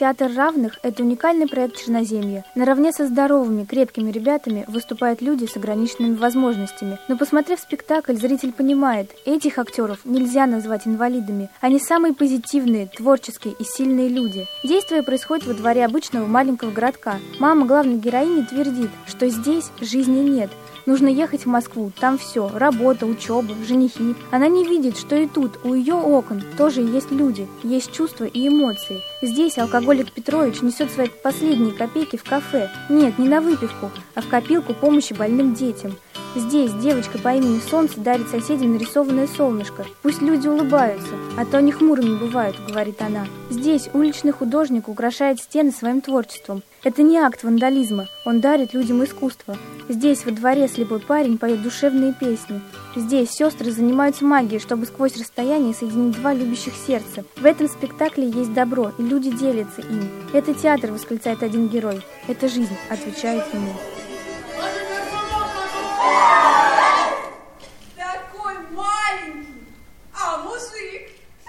Театр равных – это уникальный проект Черноземья. Наравне со здоровыми, крепкими ребятами выступают люди с ограниченными возможностями. Но посмотрев спектакль, зритель понимает, этих актеров нельзя назвать инвалидами. Они самые позитивные, творческие и сильные люди. Действие происходит во дворе обычного маленького городка. Мама главной героини твердит, что здесь жизни нет. Нужно ехать в Москву, там все – работа, учеба, женихи. Она не видит, что и тут, у ее окон, тоже есть люди, есть чувства и эмоции. Здесь алкоголик Петрович несет свои последние копейки в кафе. Нет, не на выпивку, а в копилку помощи больным детям. Здесь девочка по имени Солнце дарит соседям нарисованное солнышко. Пусть люди улыбаются, а то они хмурыми бывают, говорит она. Здесь уличный художник украшает стены своим творчеством. Это не акт вандализма, он дарит людям искусство. Здесь во дворе слепой парень поет душевные песни. Здесь сестры занимаются магией, чтобы сквозь расстояние соединить два любящих сердца. В этом спектакле есть добро, и люди делятся им. Это театр, восклицает один герой. Это жизнь, отвечает ему. Такой маленький, а мужик.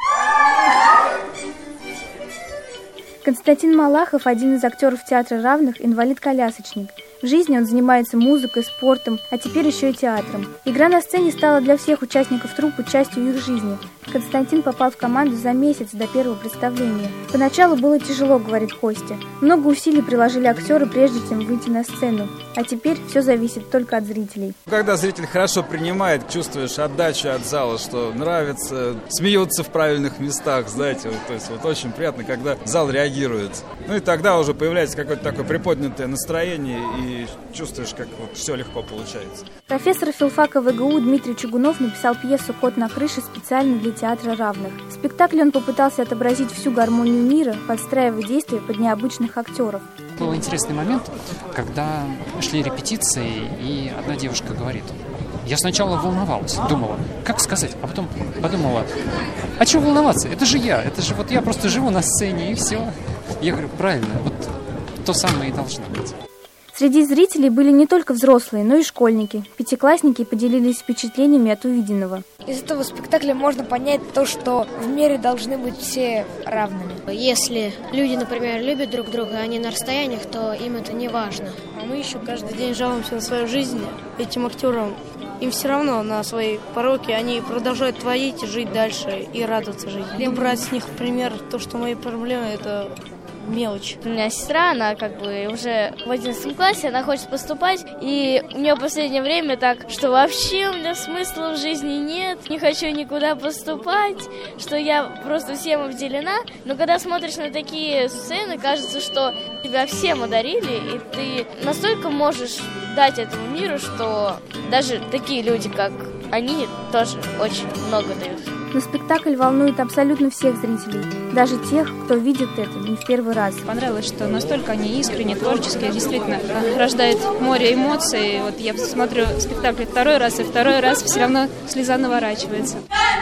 Константин Малахов – один из актеров Театра равных, инвалид-колясочник. В жизни он занимается музыкой, спортом, а теперь еще и театром. Игра на сцене стала для всех участников труппы частью их жизни. Константин попал в команду за месяц до первого представления. Поначалу было тяжело, говорит Костя. Много усилий приложили актеры, прежде чем выйти на сцену. А теперь все зависит только от зрителей. Когда зритель хорошо принимает, чувствуешь отдачу от зала, что нравится, смеются в правильных местах, знаете, то есть очень приятно, когда зал реагирует. Ну и тогда уже появляется какое-то такое приподнятое настроение, и чувствуешь, как все легко получается. Профессор филфака ВГУ Дмитрий Чугунов написал пьесу «Кот на крыше» специально для Театра равных. В спектакле он попытался отобразить всю гармонию мира, подстраивая действия под необычных актеров. Был интересный момент, когда шли репетиции, и одна девушка говорит: я сначала волновалась, думала, как сказать, а потом подумала, а чего волноваться, это же вот я просто живу на сцене, и все. Я говорю, правильно, вот то самое и должно быть. Среди зрителей были не только взрослые, но и школьники. Пятиклассники поделились впечатлениями от увиденного. Из этого спектакля можно понять то, что в мире должны быть все равными. Если люди, например, любят друг друга, а они на расстояниях, то им это не важно. А мы еще каждый день жалуемся на свою жизнь этим актерам. Им все равно на свои пороки, они продолжают творить, жить дальше и радоваться жизни. И брать с них пример, то, что мои проблемы – это мелочь. У меня сестра, она уже в 11 классе, она хочет поступать, и у нее в последнее время так, что вообще у меня смысла в жизни нет, не хочу никуда поступать, что я просто всем обделена. Но когда смотришь на такие сцены, кажется, что тебя всем одарили, и ты настолько можешь дать этому миру, что даже такие люди, как они, тоже очень много дают. Но спектакль волнует абсолютно всех зрителей, даже тех, кто видит это не в первый раз. Понравилось, что настолько они искренне, творческие, действительно рождает море эмоций. Вот я смотрю спектакль второй раз, и второй раз все равно слеза наворачивается.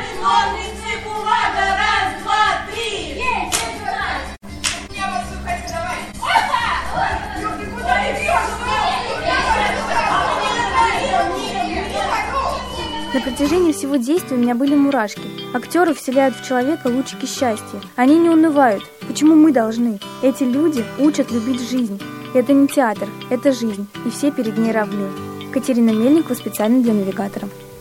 На протяжении всего действия у меня были мурашки. Актеры вселяют в человека лучики счастья. Они не унывают. Почему мы должны? Эти люди учат любить жизнь. Это не театр, это жизнь, и все перед ней равны. Катерина Мельникова специально для «Навигатора».